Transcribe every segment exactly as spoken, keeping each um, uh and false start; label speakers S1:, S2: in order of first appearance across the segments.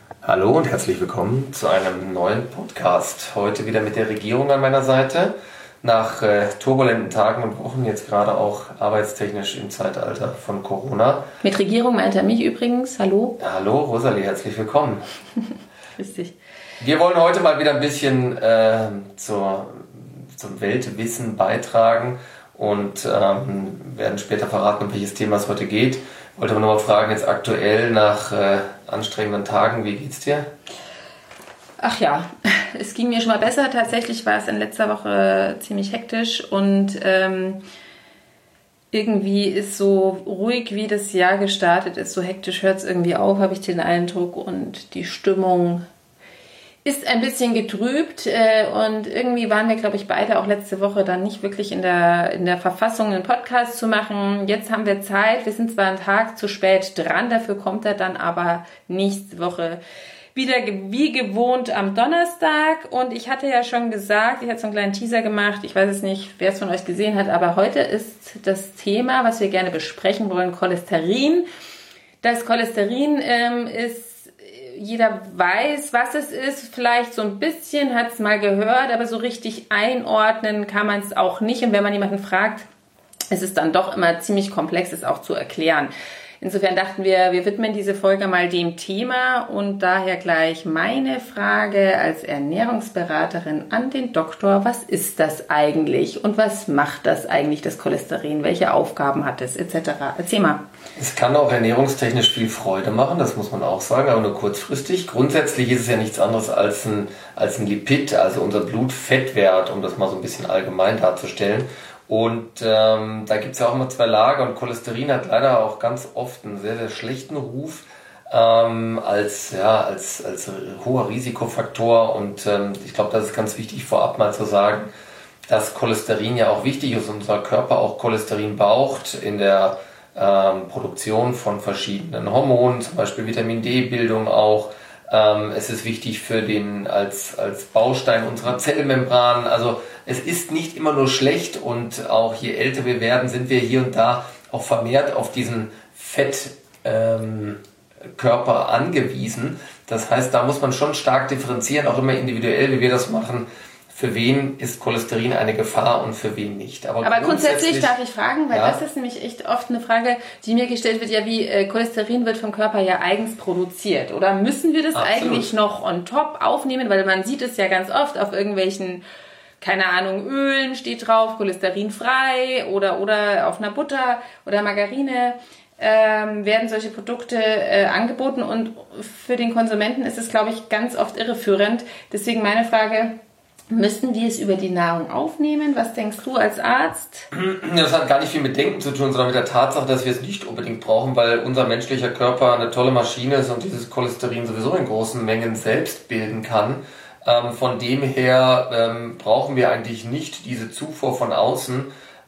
S1: Hallo und herzlich willkommen zu einem neuen Podcast. Heute wieder mit der Regierung an meiner Seite. Nach äh, turbulenten Tagen und Wochen, jetzt gerade auch arbeitstechnisch im Zeitalter von Corona.
S2: Mit Regierung meint er mich übrigens. Hallo.
S1: Hallo Rosalie, herzlich willkommen.
S2: Grüß dich.
S1: Wir wollen heute mal wieder ein bisschen äh, zur, zum Weltwissen beitragen und ähm, werden später verraten, um welches Thema es heute geht. Wollte aber nochmal fragen, jetzt aktuell nach äh, anstrengenden Tagen, wie geht's dir?
S2: Ach ja, es ging mir schon mal besser. Tatsächlich war es in letzter Woche ziemlich hektisch und ähm, irgendwie ist so ruhig, wie das Jahr gestartet ist, so hektisch hört es irgendwie auf, habe ich den Eindruck, und die Stimmung ist ein bisschen getrübt äh, und irgendwie waren wir, glaube ich, beide auch letzte Woche dann nicht wirklich in der, in der Verfassung, einen Podcast zu machen. Jetzt haben wir Zeit, wir sind zwar einen Tag zu spät dran, dafür kommt er dann aber nächste Woche wieder wie gewohnt am Donnerstag. Und ich hatte ja schon gesagt, ich hatte so einen kleinen Teaser gemacht, ich weiß es nicht, wer es von euch gesehen hat, aber heute ist das Thema, was wir gerne besprechen wollen, Cholesterin. Das Cholesterin ähm, ist, jeder weiß, was es ist, vielleicht so ein bisschen, hat es mal gehört, aber so richtig einordnen kann man es auch nicht. Und wenn man jemanden fragt, ist es dann doch immer ziemlich komplex, es auch zu erklären. Insofern dachten wir, wir widmen diese Folge mal dem Thema und daher gleich meine Frage als Ernährungsberaterin an den Doktor. Was ist das eigentlich und was macht das eigentlich, das Cholesterin? Welche Aufgaben hat es et cetera? Erzähl mal.
S1: Es kann auch ernährungstechnisch viel Freude machen, das muss man auch sagen, aber nur kurzfristig. Grundsätzlich ist es ja nichts anderes als ein, als ein Lipid, also unser Blutfettwert, um das mal so ein bisschen allgemein darzustellen. Und ähm, da gibt es ja auch immer zwei Lager und Cholesterin hat leider auch ganz oft einen sehr, sehr schlechten Ruf ähm, als, ja, als, als hoher Risikofaktor. Und ähm, ich glaube, das ist ganz wichtig vorab mal zu sagen, dass Cholesterin ja auch wichtig ist und unser Körper auch Cholesterin braucht in der ähm, Produktion von verschiedenen Hormonen, zum Beispiel Vitamin D-Bildung auch. Ähm, es ist wichtig für den als, als Baustein unserer Zellmembran. Also es ist nicht immer nur schlecht und auch je älter wir werden, sind wir hier und da auch vermehrt auf diesen Fettkörper ähm, angewiesen. Das heißt, da muss man schon stark differenzieren, auch immer individuell, wie wir das machen. Für wen ist Cholesterin eine Gefahr und für wen nicht?
S2: Aber, Aber grundsätzlich, grundsätzlich darf ich fragen, weil ja, das ist nämlich echt oft eine Frage, die mir gestellt wird, ja, wie äh, Cholesterin wird vom Körper ja eigens produziert. Oder müssen wir das Absolut. eigentlich noch on top aufnehmen? Weil man sieht es ja ganz oft auf irgendwelchen, keine Ahnung, Ölen steht drauf, cholesterinfrei oder, oder auf einer Butter oder Margarine. Ähm, werden solche Produkte äh, angeboten und für den Konsumenten ist es, glaube ich, ganz oft irreführend. Deswegen meine Frage: Müssten wir es über die Nahrung aufnehmen? Was denkst du als Arzt?
S1: Das hat gar nicht viel mit Denken zu tun, sondern mit der Tatsache, dass wir es nicht unbedingt brauchen, weil unser menschlicher Körper eine tolle Maschine ist und dieses Cholesterin sowieso in großen Mengen selbst bilden kann. Ähm, von dem her ähm, brauchen wir eigentlich nicht diese Zufuhr von außen.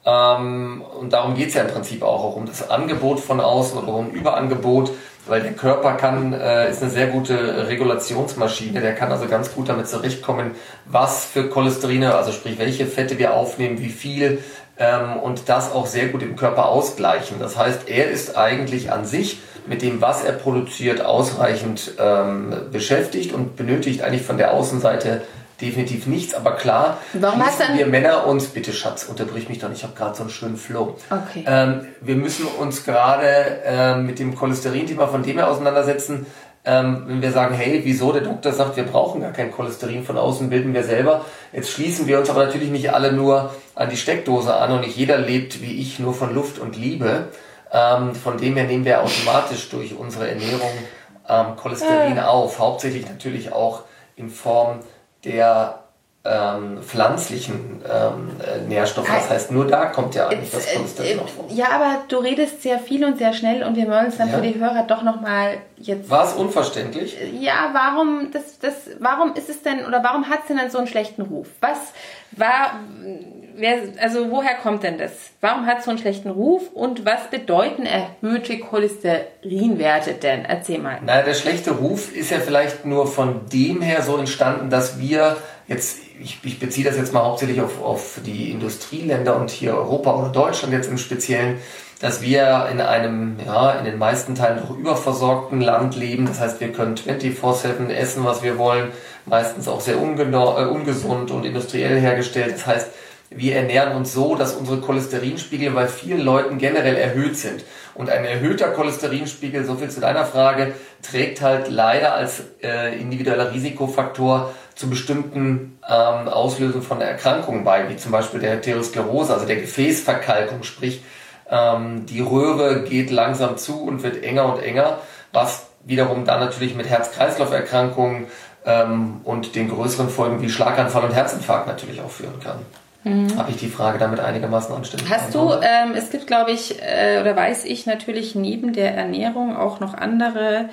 S1: Ähm, und darum geht es ja im Prinzip auch, auch um das Angebot von außen oder um Überangebot. Weil der Körper kann, äh, ist eine sehr gute Regulationsmaschine, der kann also ganz gut damit zurechtkommen, was für Cholesterine, also sprich welche Fette wir aufnehmen, wie viel ähm, und das auch sehr gut im Körper ausgleichen. Das heißt, er ist eigentlich an sich mit dem, was er produziert, ausreichend ähm, beschäftigt und benötigt eigentlich von der Außenseite definitiv nichts, aber klar,
S2: warum hast
S1: wir Männer uns, bitte Schatz, unterbrich mich doch nicht, ich habe gerade so einen schönen Flow.
S2: Okay.
S1: Ähm, wir müssen uns gerade ähm, mit dem Cholesterin-Thema von dem her auseinandersetzen, ähm, wenn wir sagen, hey, wieso, der Doktor sagt, wir brauchen gar kein Cholesterin, von außen bilden wir selber. Jetzt schließen wir uns aber natürlich nicht alle nur an die Steckdose an und nicht jeder lebt wie ich nur von Luft und Liebe. Ähm, von dem her nehmen wir automatisch durch unsere Ernährung ähm, Cholesterin äh. auf, hauptsächlich natürlich auch in Form der ähm, pflanzlichen ähm, Nährstoffe. Das heißt, nur da kommt ja eigentlich das Cholesterin noch vor.
S2: Ja, aber du redest sehr viel und sehr schnell und wir wollen es dann ja. für die Hörer doch nochmal jetzt...
S1: War es unverständlich?
S2: Ja, warum, das, das, warum ist es denn, oder warum hat es denn dann so einen schlechten Ruf? Was war... Wer, also woher kommt denn das? Warum hat es so einen schlechten Ruf und was bedeuten erhöhte Cholesterinwerte denn? Erzähl mal.
S1: Naja, der schlechte Ruf ist ja vielleicht nur von dem her so entstanden, dass wir jetzt, ich, ich beziehe das jetzt mal hauptsächlich auf, auf die Industrieländer und hier Europa oder Deutschland jetzt im Speziellen, dass wir in einem, ja, in den meisten Teilen doch überversorgten Land leben. Das heißt, wir können vierundzwanzig sieben essen, was wir wollen, meistens auch sehr ungeno- äh, ungesund und industriell hergestellt. Das heißt, wir ernähren uns so, dass unsere Cholesterinspiegel bei vielen Leuten generell erhöht sind. Und ein erhöhter Cholesterinspiegel, so viel zu deiner Frage, trägt halt leider als äh, individueller Risikofaktor zu bestimmten ähm, Auslösungen von Erkrankungen bei, wie zum Beispiel der Arteriosklerose, also der Gefäßverkalkung, sprich ähm, die Röhre geht langsam zu und wird enger und enger, was wiederum dann natürlich mit Herz-Kreislauf-Erkrankungen ähm, und den größeren Folgen wie Schlaganfall und Herzinfarkt natürlich auch führen kann. Mhm. Habe ich die Frage damit einigermaßen anständig
S2: Hast du, ähm, es gibt glaube ich, äh, oder weiß ich natürlich neben der Ernährung auch noch andere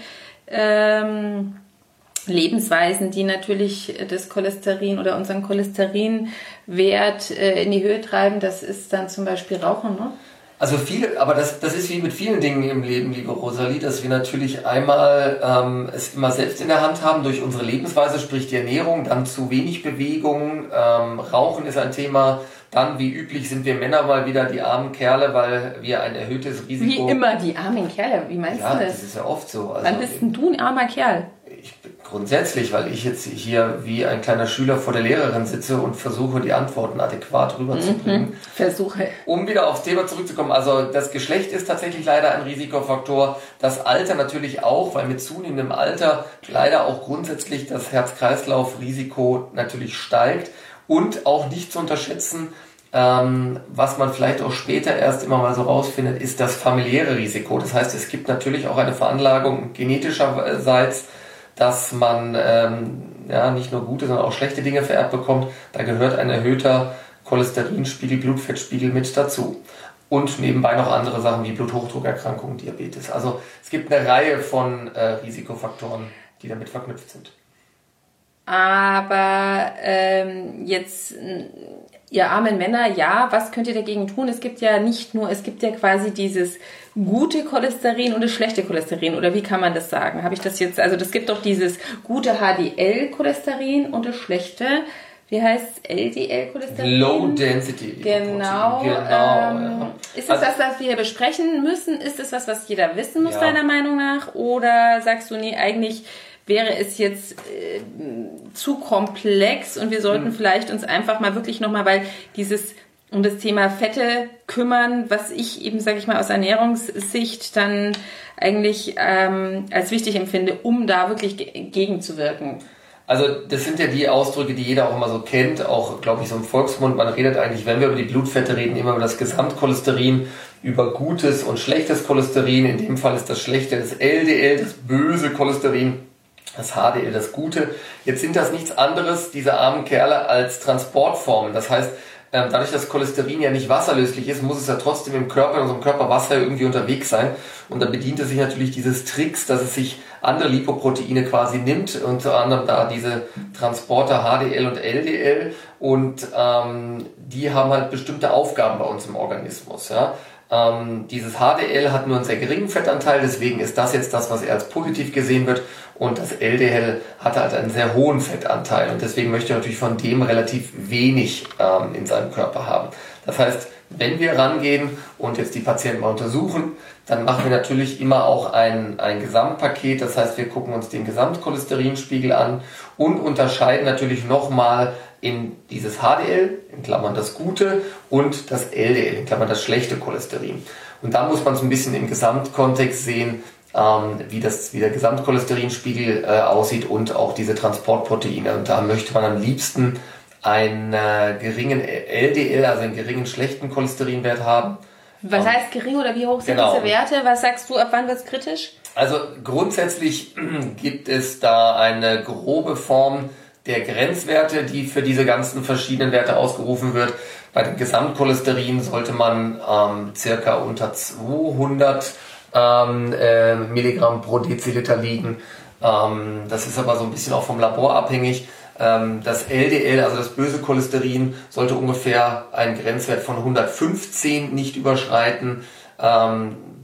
S2: ähm, Lebensweisen, die natürlich das Cholesterin oder unseren Cholesterinwert äh, in die Höhe treiben. Das ist dann zum Beispiel Rauchen, ne?
S1: Also viele, aber das, das ist wie mit vielen Dingen im Leben, liebe Rosalie, dass wir natürlich einmal ähm, es immer selbst in der Hand haben durch unsere Lebensweise, sprich die Ernährung, dann zu wenig Bewegung, ähm, Rauchen ist ein Thema, dann wie üblich sind wir Männer mal wieder die armen Kerle, weil wir ein erhöhtes Risiko...
S2: Wie immer die armen Kerle, wie meinst
S1: ja,
S2: du das?
S1: das ist ja oft so. Also,
S2: wann bist denn du ein armer Kerl?
S1: Ich bin grundsätzlich, weil ich jetzt hier wie ein kleiner Schüler vor der Lehrerin sitze und versuche, die Antworten adäquat rüberzubringen.
S2: Mhm, versuche.
S1: Um wieder aufs Thema zurückzukommen, also das Geschlecht ist tatsächlich leider ein Risikofaktor, das Alter natürlich auch, weil mit zunehmendem Alter leider auch grundsätzlich das Herz-Kreislauf-Risiko natürlich steigt und auch nicht zu unterschätzen, ähm, was man vielleicht auch später erst immer mal so rausfindet, ist das familiäre Risiko. Das heißt, es gibt natürlich auch eine Veranlagung genetischerseits, dass man ähm, ja nicht nur gute, sondern auch schlechte Dinge vererbt bekommt. Da gehört ein erhöhter Cholesterinspiegel, Blutfettspiegel mit dazu. Und nebenbei noch andere Sachen wie Bluthochdruckerkrankungen, Diabetes. Also es gibt eine Reihe von äh, Risikofaktoren, die damit verknüpft sind.
S2: Aber ähm, jetzt, ihr armen Männer, ja, was könnt ihr dagegen tun? Es gibt ja nicht nur, es gibt ja quasi dieses gute Cholesterin und das schlechte Cholesterin. Oder wie kann man das sagen? Habe ich das jetzt, also das gibt doch dieses gute H D L-Cholesterin und das schlechte, wie heißt es, L D L-Cholesterin?
S1: Low Density.
S2: Genau.
S1: genau
S2: ähm,
S1: ja.
S2: Ist das also, was, was wir hier besprechen müssen? Ist das was, was jeder wissen muss, ja, deiner Meinung nach? Oder sagst du, nee, eigentlich wäre es jetzt äh, zu komplex und wir sollten hm. vielleicht uns einfach mal wirklich nochmal, weil dieses um das Thema Fette kümmern, was ich eben, sage ich mal, aus Ernährungssicht dann eigentlich ähm, als wichtig empfinde, um da wirklich ge- gegenzuwirken.
S1: Also das sind ja die Ausdrücke, die jeder auch immer so kennt, auch, glaube ich, so im Volksmund. Man redet eigentlich, wenn wir über die Blutfette reden, immer über das Gesamtcholesterin, über gutes und schlechtes Cholesterin. In dem Fall ist das schlechte das L D L, das böse Cholesterin, das H D L, das gute. Jetzt sind das nichts anderes, diese armen Kerle, als Transportformen. Das heißt, dadurch, dass Cholesterin ja nicht wasserlöslich ist, muss es ja trotzdem im Körper, in unserem Körper Wasser irgendwie unterwegs sein. Und da bedient es sich natürlich dieses Tricks, dass es sich andere Lipoproteine quasi nimmt, unter anderem da diese Transporter H D L und L D L. Und ähm, die haben halt bestimmte Aufgaben bei uns im Organismus. Ja. Ähm, dieses H D L hat nur einen sehr geringen Fettanteil, deswegen ist das jetzt das, was eher als positiv gesehen wird. Und das L D L hat halt einen sehr hohen Fettanteil und deswegen möchte er natürlich von dem relativ wenig ähm, in seinem Körper haben. Das heißt, wenn wir rangehen und jetzt die Patienten mal untersuchen, dann machen wir natürlich immer auch ein, ein Gesamtpaket. Das heißt, wir gucken uns den Gesamtcholesterinspiegel an und unterscheiden natürlich nochmal in dieses H D L, in Klammern das gute, und das L D L, in Klammern das schlechte Cholesterin. Und da muss man so ein bisschen im Gesamtkontext sehen, ähm, wie, das, wie der Gesamtcholesterinspiegel äh, aussieht und auch diese Transportproteine. Und da möchte man am liebsten einen äh, geringen L D L, also einen geringen schlechten Cholesterinwert haben.
S2: Was ähm, heißt gering oder wie hoch sind
S1: genau.
S2: diese Werte? Was sagst du, ab wann wird es kritisch?
S1: Also grundsätzlich gibt es da eine grobe Form der Grenzwerte, die für diese ganzen verschiedenen Werte ausgerufen wird. Bei dem Gesamtcholesterin sollte man ähm, circa unter zweihundert ähm, äh, Milligramm pro Deziliter liegen. Ähm, das ist aber so ein bisschen auch vom Labor abhängig. Ähm, das L D L, also das böse Cholesterin, sollte ungefähr einen Grenzwert von hundertfünfzehn nicht überschreiten. Ähm,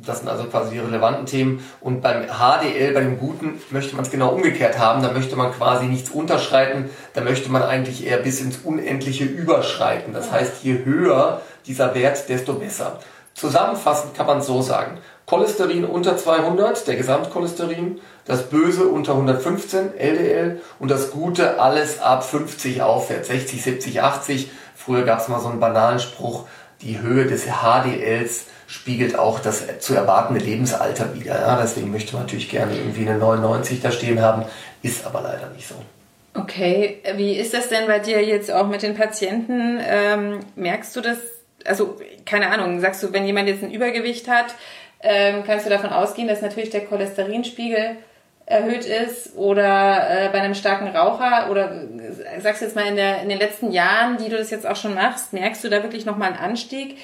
S1: Das sind also quasi die relevanten Themen. Und beim H D L, bei dem Guten, möchte man es genau umgekehrt haben. Da möchte man quasi nichts unterschreiten. Da möchte man eigentlich eher bis ins Unendliche überschreiten. Das heißt, je höher dieser Wert, desto besser. Zusammenfassend kann man es so sagen. Cholesterin unter zweihundert, der Gesamtcholesterin. Das Böse unter hundertfünfzehn, L D L. Und das Gute alles ab fünfzig aufwärts, sechzig, siebzig, achtzig. Früher gab es mal so einen banalen Spruch, die Höhe des H D Ls spiegelt auch das zu erwartende Lebensalter wider. Ja, deswegen möchte man natürlich gerne irgendwie eine neunundneunzig da stehen haben, ist aber leider nicht so.
S2: Okay, wie ist das denn bei dir jetzt auch mit den Patienten? Ähm, merkst du das, also keine Ahnung, sagst du, wenn jemand jetzt ein Übergewicht hat, ähm, kannst du davon ausgehen, dass natürlich der Cholesterinspiegel erhöht ist oder äh, bei einem starken Raucher oder äh, sagst du jetzt mal in, der, in den letzten Jahren, die du das jetzt auch schon machst, merkst du da wirklich nochmal einen Anstieg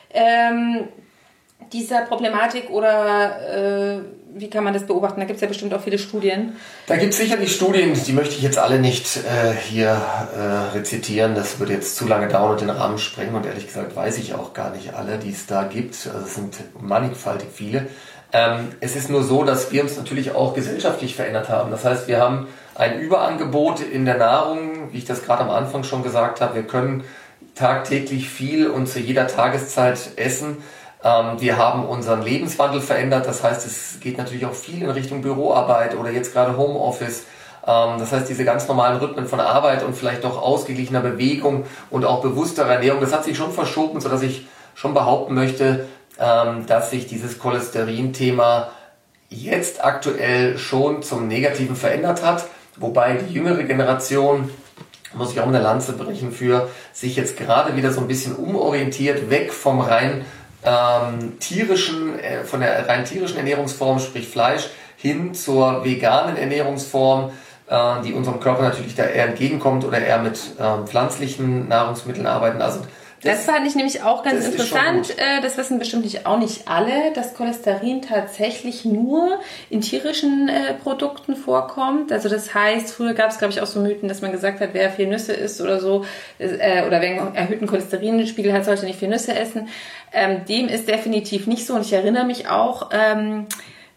S2: ähm, dieser Problematik oder äh, wie kann man das beobachten? Da gibt es ja bestimmt auch viele Studien.
S1: Da gibt es sicherlich Studien, die möchte ich jetzt alle nicht äh, hier äh, rezitieren. Das würde jetzt zu lange dauern und den Rahmen sprengen und ehrlich gesagt weiß ich auch gar nicht alle, die es da gibt. Also es sind mannigfaltig viele. Ähm, es ist nur so, dass wir uns natürlich auch gesellschaftlich verändert haben. Das heißt, wir haben ein Überangebot in der Nahrung, wie ich das gerade am Anfang schon gesagt habe. Wir können tagtäglich viel und zu jeder Tageszeit essen. Ähm, wir haben unseren Lebenswandel verändert. Das heißt, es geht natürlich auch viel in Richtung Büroarbeit oder jetzt gerade Homeoffice. Ähm, das heißt, diese ganz normalen Rhythmen von Arbeit und vielleicht auch ausgeglichener Bewegung und auch bewussterer Ernährung, das hat sich schon verschoben, sodass ich schon behaupten möchte, ähm, dass sich dieses Cholesterin-Thema jetzt aktuell schon zum Negativen verändert hat. Wobei die jüngere Generation, muss ich auch eine Lanze brechen für, sich jetzt gerade wieder so ein bisschen umorientiert, weg vom rein ähm, tierischen, äh, von der rein tierischen Ernährungsform, sprich Fleisch, hin zur veganen Ernährungsform, äh, die unserem Körper natürlich da eher entgegenkommt oder eher mit ähm, pflanzlichen Nahrungsmitteln arbeiten. Also
S2: Das, das fand ich nämlich auch ganz interessant. Das wissen bestimmt nicht, auch nicht alle, dass Cholesterin tatsächlich nur in tierischen äh, Produkten vorkommt. Also das heißt, früher gab es, glaube ich, auch so Mythen, dass man gesagt hat, wer viel Nüsse isst oder so, äh, oder wer einen erhöhten Cholesterinspiegel hat, sollte nicht viel Nüsse essen. Ähm, dem ist definitiv nicht so. Und ich erinnere mich auch, ähm,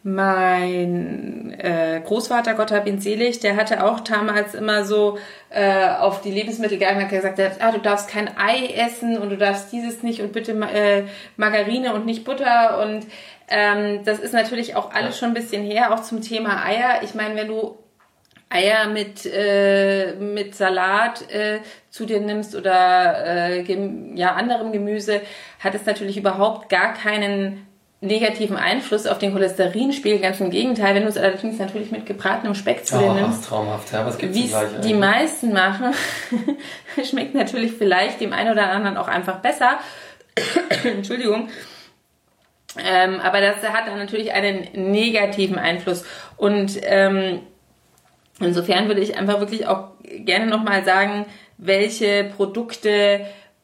S2: mein äh, Großvater, Gott hab ihn selig, der hatte auch damals immer so äh, auf die Lebensmittel geachtet, hat gesagt, der, ah, du darfst kein Ei essen und du darfst dieses nicht und bitte äh, Margarine und nicht Butter und ähm, das ist natürlich auch alles schon ein bisschen her, auch zum Thema Eier. Ich meine, wenn du Eier mit äh, mit Salat äh, zu dir nimmst oder äh, gem- ja anderem Gemüse, hat es natürlich überhaupt gar keinen negativen Einfluss auf den Cholesterinspiegel, ganz im Gegenteil, wenn du es allerdings natürlich mit gebratenem Speck zu dir nimmst,
S1: traumhaft, ja, was gibt's
S2: wie es die meisten machen, schmeckt natürlich vielleicht dem einen oder anderen auch einfach besser. Entschuldigung. Ähm, aber das hat dann natürlich einen negativen Einfluss und ähm, insofern würde ich einfach wirklich auch gerne nochmal sagen, welche Produkte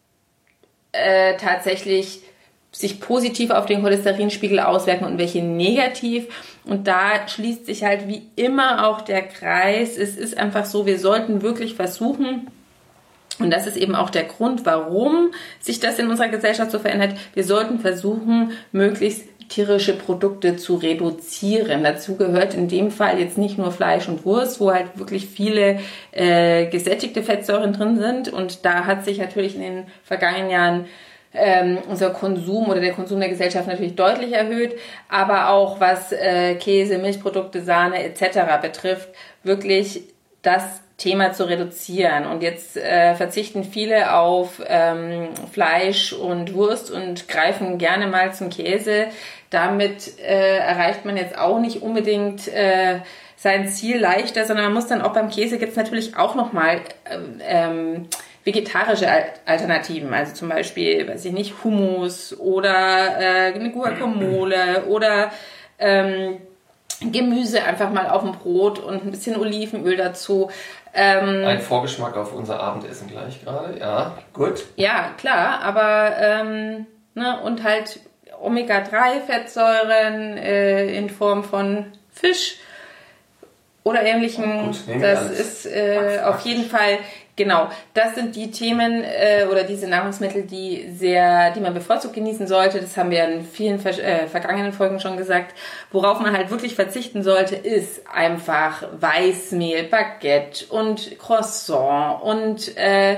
S2: äh, tatsächlich sich positiv auf den Cholesterinspiegel auswirken und welche negativ. Und da schließt sich halt wie immer auch der Kreis. Es ist einfach so, wir sollten wirklich versuchen, und das ist eben auch der Grund, warum sich das in unserer Gesellschaft so verändert, wir sollten versuchen, möglichst tierische Produkte zu reduzieren. Dazu gehört in dem Fall jetzt nicht nur Fleisch und Wurst, wo halt wirklich viele äh, gesättigte Fettsäuren drin sind. Und da hat sich natürlich in den vergangenen Jahren Ähm, unser Konsum oder der Konsum der Gesellschaft natürlich deutlich erhöht, aber auch was äh, Käse, Milchprodukte, Sahne et cetera betrifft, wirklich das Thema zu reduzieren. Und jetzt äh, verzichten viele auf ähm, Fleisch und Wurst und greifen gerne mal zum Käse. Damit äh, erreicht man jetzt auch nicht unbedingt äh, sein Ziel leichter, sondern man muss dann auch beim Käse gibt es natürlich auch nochmal ähm, vegetarische Alternativen, also zum Beispiel, weiß ich nicht, Hummus oder äh, eine Guacamole oder ähm, Gemüse einfach mal auf dem Brot und ein bisschen Olivenöl dazu. Ähm,
S1: ein Vorgeschmack auf unser Abendessen gleich gerade, ja, gut.
S2: Ja, klar, aber ähm, ne, und halt Omega drei Fettsäuren äh, in Form von Fisch, oder Ähnlichem. Gut, das ist äh, auf jeden Fall, genau, das sind die Themen äh, oder diese Nahrungsmittel, die sehr, die man bevorzugt genießen sollte. Das haben wir in vielen ver- äh, vergangenen Folgen schon gesagt. Worauf man halt wirklich verzichten sollte, ist einfach Weißmehl, Baguette und Croissant und äh,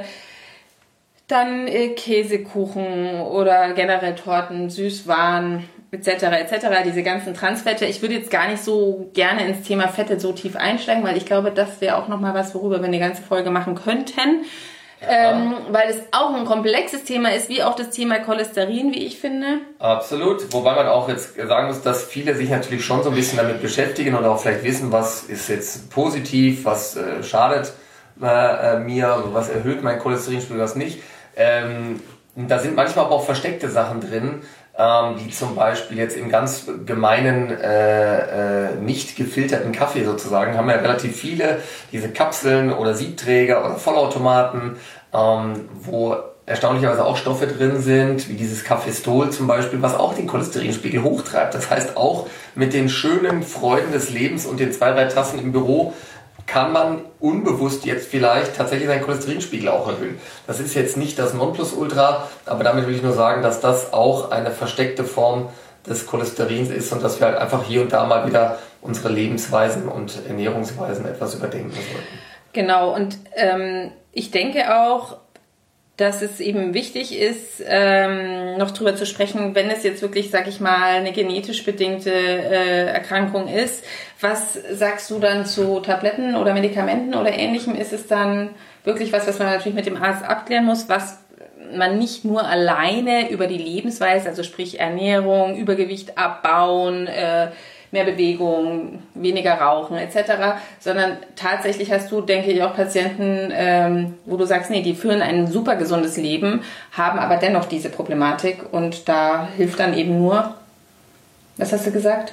S2: dann äh, Käsekuchen oder generell Torten, Süßwaren et cetera et cetera. Diese ganzen Transfette. Ich würde jetzt gar nicht so gerne ins Thema Fette so tief einsteigen, weil ich glaube, das wäre auch nochmal was, worüber wir eine ganze Folge machen könnten. Ja. Ähm, weil es auch ein komplexes Thema ist, wie auch das Thema Cholesterin, wie ich finde.
S1: Absolut. Wobei man auch jetzt sagen muss, dass viele sich natürlich schon so ein bisschen damit beschäftigen und auch vielleicht wissen, was ist jetzt positiv, was äh, schadet äh, mir, was erhöht mein Cholesterinspiegel, was nicht. Ähm, da sind manchmal aber auch versteckte Sachen drin, ähm, wie zum Beispiel jetzt im ganz gemeinen, äh, äh, nicht gefilterten Kaffee sozusagen, haben wir ja relativ viele, diese Kapseln oder Siebträger oder Vollautomaten, ähm, wo erstaunlicherweise auch Stoffe drin sind, wie dieses Cafestol zum Beispiel, was auch den Cholesterinspiegel hochtreibt. Das heißt, auch mit den schönen Freuden des Lebens und den zwei, drei Tassen im Büro kann man unbewusst jetzt vielleicht tatsächlich seinen Cholesterinspiegel auch erhöhen. Das ist jetzt nicht das Nonplusultra, aber damit will ich nur sagen, dass das auch eine versteckte Form des Cholesterins ist und dass wir halt einfach hier und da mal wieder unsere Lebensweisen und Ernährungsweisen etwas überdenken sollten.
S2: Genau, und ähm, ich denke auch, dass es eben wichtig ist, ähm, noch drüber zu sprechen, wenn es jetzt wirklich, sag ich mal, eine genetisch bedingte äh, Erkrankung ist. Was sagst du dann zu Tabletten oder Medikamenten oder Ähnlichem? Ist es dann wirklich was, was man natürlich mit dem Arzt abklären muss, was man nicht nur alleine über die Lebensweise, also sprich Ernährung, Übergewicht abbauen, äh, mehr Bewegung, weniger Rauchen et cetera, sondern tatsächlich hast du, denke ich, auch Patienten, ähm, wo du sagst, nee, die führen ein super gesundes Leben, haben aber dennoch diese Problematik und da hilft dann eben nur, was hast du gesagt?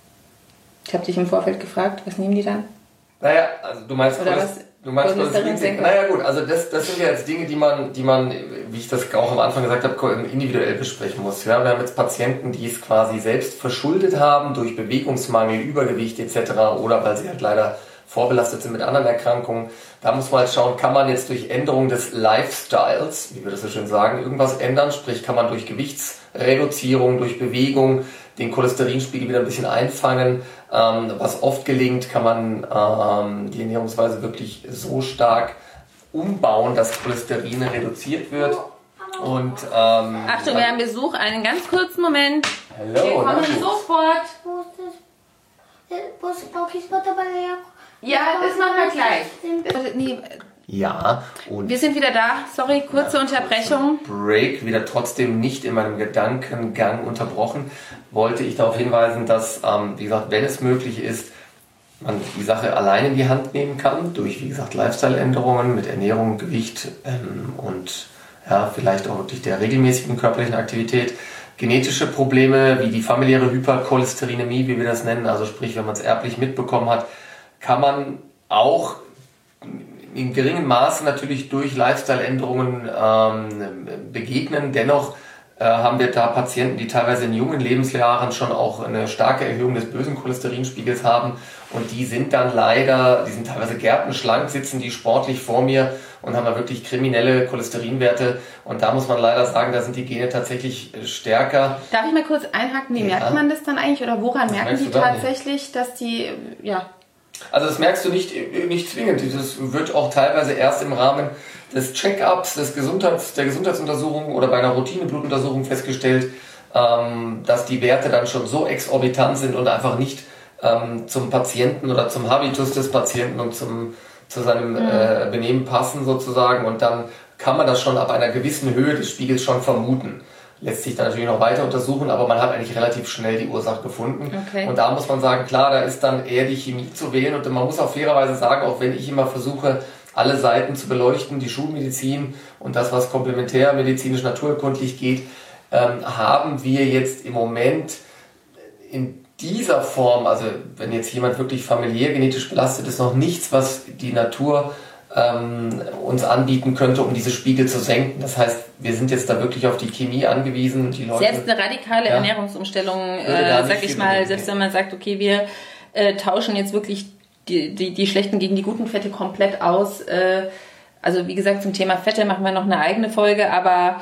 S2: Ich habe dich im Vorfeld gefragt, was nehmen die dann?
S1: Naja, also du meinst...
S2: Oder was?
S1: Du meinst Cholesterinsenker? Naja gut, also das, das sind ja jetzt Dinge, die man, die man, wie ich das auch am Anfang gesagt habe, individuell besprechen muss. Ja, wir haben jetzt Patienten, die es quasi selbst verschuldet haben durch Bewegungsmangel, Übergewicht et cetera oder weil sie halt leider vorbelastet sind mit anderen Erkrankungen. Da muss man halt schauen, kann man jetzt durch Änderung des Lifestyles, wie wir das so schön sagen, irgendwas ändern? Sprich, kann man durch Gewichtsreduzierung, durch Bewegung den Cholesterinspiegel wieder ein bisschen einfangen. Ähm, was oft gelingt, kann man ähm, die Ernährungsweise wirklich so stark umbauen, dass Cholesterin reduziert wird. Und, ähm,
S2: Achtung, wir haben Besuch, einen ganz kurzen Moment.
S1: Hallo,
S2: wir kommen sofort. Ja, das machen wir gleich. Nee.
S1: Ja, und
S2: wir sind wieder da. Sorry, kurze ja, Unterbrechung.
S1: Break, wieder trotzdem nicht in meinem Gedankengang unterbrochen. Wollte ich darauf hinweisen, dass, ähm, wie gesagt, wenn es möglich ist, man die Sache allein in die Hand nehmen kann, durch, wie gesagt, Lifestyle-Änderungen mit Ernährung, Gewicht ähm, und ja, vielleicht auch durch der regelmäßigen körperlichen Aktivität. Genetische Probleme wie die familiäre Hypercholesterinämie, wie wir das nennen, also sprich, wenn man es erblich mitbekommen hat, kann man auch in geringem Maße natürlich durch Lifestyle-Änderungen ähm, begegnen. Dennoch äh, haben wir da Patienten, die teilweise in jungen Lebensjahren schon auch eine starke Erhöhung des bösen Cholesterinspiegels haben und die sind dann leider, die sind teilweise gärtenschlank, sitzen die sportlich vor mir und haben da wirklich kriminelle Cholesterinwerte und da muss man leider sagen, da sind die Gene tatsächlich stärker.
S2: Darf ich mal kurz einhaken, wie ja. merkt man das dann eigentlich oder woran das merken die tatsächlich, nicht. dass die, ja...
S1: Also das merkst du nicht, nicht zwingend. Das wird auch teilweise erst im Rahmen des Check-ups, des Gesundheits, der Gesundheitsuntersuchung oder bei einer Routine-Blutuntersuchung festgestellt, ähm, dass die Werte dann schon so exorbitant sind und einfach nicht ähm, zum Patienten oder zum Habitus des Patienten und zum, zu seinem mhm. äh, Benehmen passen sozusagen. Und dann kann man das schon ab einer gewissen Höhe des Spiegels schon vermuten. Lässt sich dann natürlich noch weiter untersuchen, aber man hat eigentlich relativ schnell die Ursache gefunden.
S2: Okay.
S1: Und da muss man sagen, klar, da ist dann eher die Chemie zu wählen. Und man muss auch fairerweise sagen, auch wenn ich immer versuche, alle Seiten zu beleuchten, die Schulmedizin und das, was komplementärmedizinisch naturkundlich geht, ähm, haben wir jetzt im Moment in dieser Form, also wenn jetzt jemand wirklich familiär genetisch belastet ist, noch nichts, was die Natur ähm, uns anbieten könnte, um diese Spiegel zu senken. Das heißt, wir sind jetzt da wirklich auf die Chemie angewiesen. Die Leute,
S2: selbst eine radikale ja, Ernährungsumstellung, äh, sag ich mal, selbst wenn man sagt, okay, wir äh, tauschen jetzt wirklich die, die, die schlechten gegen die guten Fette komplett aus. Äh, also wie gesagt, zum Thema Fette machen wir noch eine eigene Folge, aber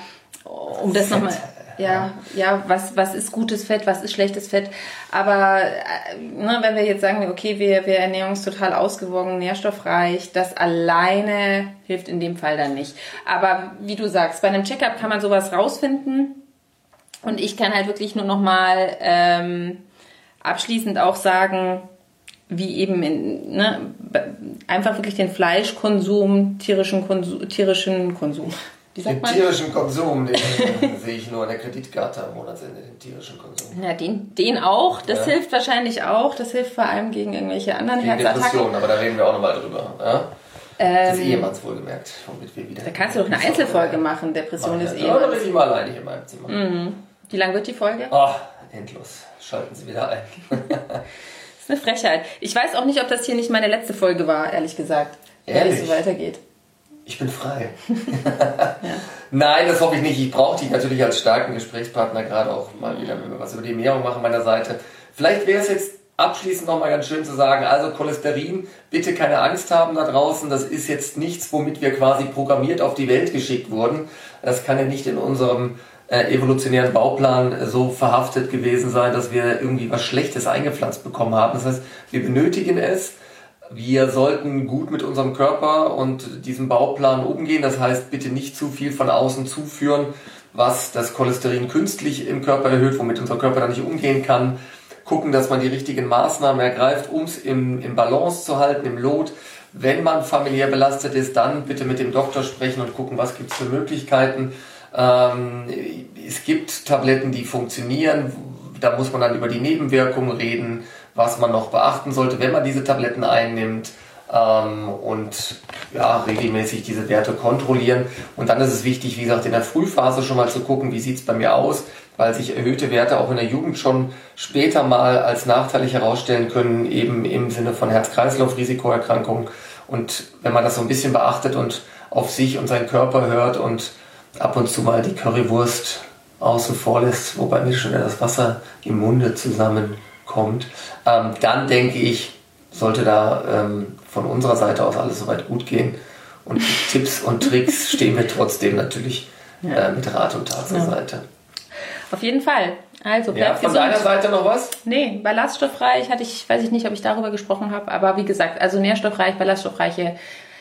S2: um das nochmal... Ja, ja, was, was ist gutes Fett, was ist schlechtes Fett? Aber ne, wenn wir jetzt sagen, okay, wir, wir ernähren uns total ausgewogen, nährstoffreich, das alleine hilft in dem Fall dann nicht. Aber wie du sagst, bei einem Check-up kann man sowas rausfinden. Und ich kann halt wirklich nur nochmal ähm, abschließend auch sagen, wie eben in, ne, einfach wirklich den Fleischkonsum, tierischen Konsum, tierischen Konsum.
S1: Den tierischen Konsum, den sehe ich nur an der Kreditkarte am Monatsende, den tierischen Konsum.
S2: Ja, den, den auch, das ja. hilft wahrscheinlich auch, das hilft vor allem gegen irgendwelche anderen gegen Herzattacken.
S1: Depressionen, aber da reden wir auch nochmal drüber. Ja? Ähm, des Ehemanns wohlgemerkt, womit wir wieder...
S2: Da kannst du doch eine Einzelfolge machen, Depression des Ehemanns.
S1: Ja, da bin ich mal alleine hier in meinem Zimmer.
S2: Mhm. Wie lang wird die Folge?
S1: Oh, endlos. Schalten Sie wieder ein.
S2: Das ist eine Frechheit. Ich weiß auch nicht, ob das hier nicht meine letzte Folge war, ehrlich gesagt.
S1: Ehrlich?
S2: Wenn es so weitergeht.
S1: Ich bin frei. Ja. Nein, das hoffe ich nicht. Ich brauche dich natürlich als starken Gesprächspartner, gerade auch mal wieder, wenn wir was über die Ernährung machen, meiner Seite. Vielleicht wäre es jetzt abschließend nochmal ganz schön zu sagen, also Cholesterin, bitte keine Angst haben da draußen. Das ist jetzt nichts, womit wir quasi programmiert auf die Welt geschickt wurden. Das kann ja nicht in unserem äh, evolutionären Bauplan so verhaftet gewesen sein, dass wir irgendwie was Schlechtes eingepflanzt bekommen haben. Das heißt, wir benötigen es. Wir sollten gut mit unserem Körper und diesem Bauplan umgehen. Das heißt, bitte nicht zu viel von außen zuführen, was das Cholesterin künstlich im Körper erhöht, womit unser Körper dann nicht umgehen kann. Gucken, dass man die richtigen Maßnahmen ergreift, um es im, im Balance zu halten, im Lot. Wenn man familiär belastet ist, dann bitte mit dem Doktor sprechen und gucken, was gibt es für Möglichkeiten. Ähm, es gibt Tabletten, die funktionieren. Da muss man dann über die Nebenwirkungen reden, was man noch beachten sollte, wenn man diese Tabletten einnimmt, ähm, und ja, regelmäßig diese Werte kontrollieren. Und dann ist es wichtig, wie gesagt, in der Frühphase schon mal zu gucken, wie sieht es bei mir aus, weil sich erhöhte Werte auch in der Jugend schon später mal als nachteilig herausstellen können, eben im Sinne von Herz-Kreislauf-Risikoerkrankungen. Und wenn man das so ein bisschen beachtet und auf sich und seinen Körper hört und ab und zu mal die Currywurst außen vor lässt, wobei mir schon das Wasser im Munde zusammenkommt, ähm, dann denke ich, sollte da ähm, von unserer Seite aus alles soweit gut gehen. Und mit Tipps und Tricks stehen wir trotzdem natürlich äh, mit Rat und Tat zur
S2: ja.
S1: Seite.
S2: Auf jeden Fall. Also
S1: ja, von gesund. Deiner Seite noch was?
S2: Nee, ballaststoffreich hatte ich, weiß ich nicht, ob ich darüber gesprochen habe, aber wie gesagt, also nährstoffreich, ballaststoffreiche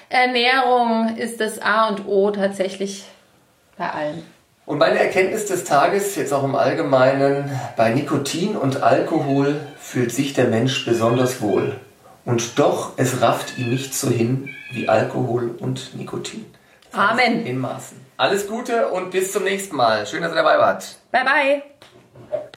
S2: Ernährung ist das A und O tatsächlich bei allem.
S1: Und meine Erkenntnis des Tages, jetzt auch im Allgemeinen, bei Nikotin und Alkohol fühlt sich der Mensch besonders wohl. Und doch, es rafft ihn nicht so hin wie Alkohol und Nikotin.
S2: Amen.
S1: In Maßen. Alles Gute und bis zum nächsten Mal. Schön, dass ihr dabei wart.
S2: Bye, bye.